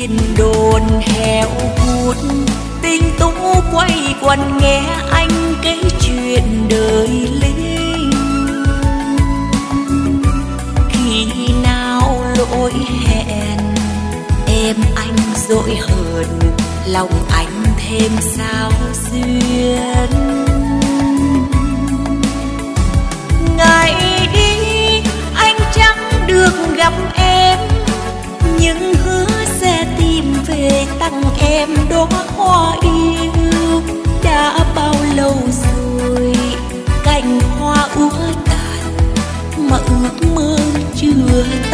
Tin đồn heo hút, tình tú quay quần nghe anh kể chuyện đời lính. Khi nào lỗi hẹn em anh dỗi hờn, lòng anh thêm sao duyên. Ngày đi anh chẳng được gặp em, nhưng hứa sẽ tìm về tặng em đóa hoa yêu. Đã bao lâu rồi cành hoa úa tàn mà ước mơ chưa